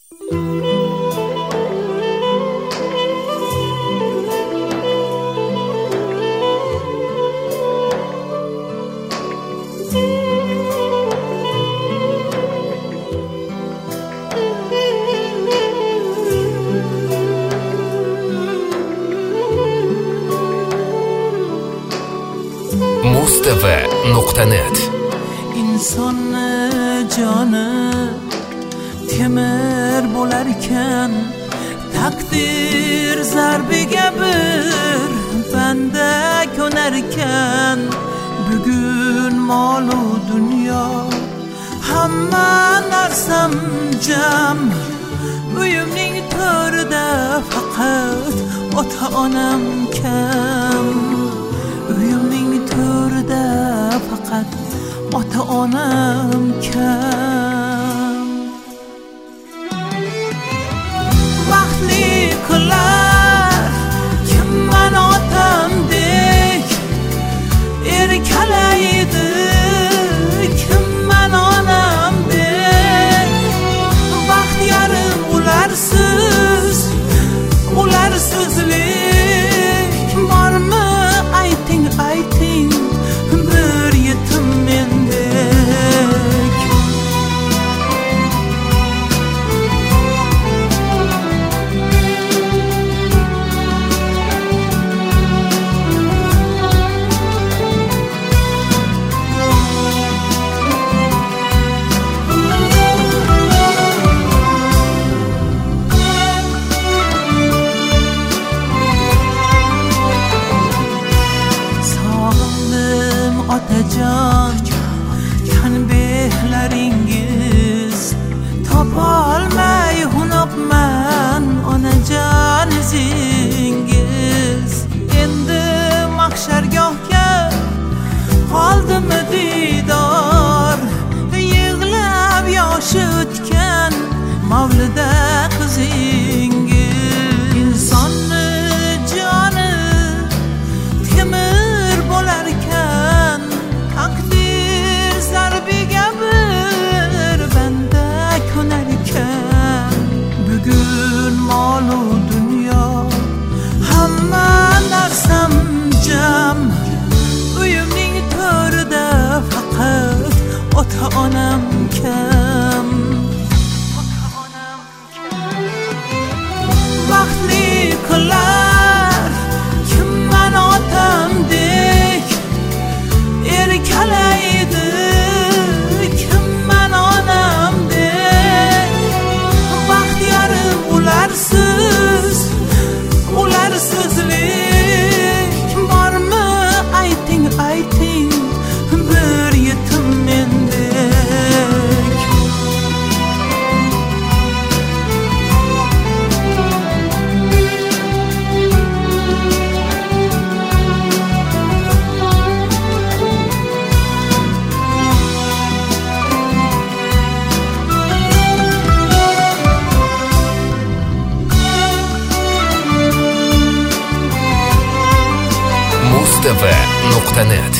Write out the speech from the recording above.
mustava.net insonni joni temir bo'larkan, taqdir zarbiga bir banda ko'narkan. Bugun molu dunyo hamma narsam jam, uyimning to'rida faqat ota-onam kam. Uyimning to'rida faqat ota-onam kam. Baxtli kunlar kimman otamdek erkalaydi, kimman onamdek. Baxt yarim ularsizlik bormi? Ayting bir yetim mendek. Otajon, kan behlaringiz topolmay hunobman onajon izingiz. Endi mahshargohga qoldimi didor, yig'lab yoshi o'tgan mavlida qizingiz. Insonni joni temir bo'larkan, taqdir zarbiga bir banda ko'narkan. Bugun molu dunyo hamma narsam jam, uyimning to'rida faqat ota-onam kam. Baxtli kunlar kimman otamdek erkalaydi, kimman onamdek. Baxt yarim ularsizlik bormi? Ayting bir yetim mendek. mustava.net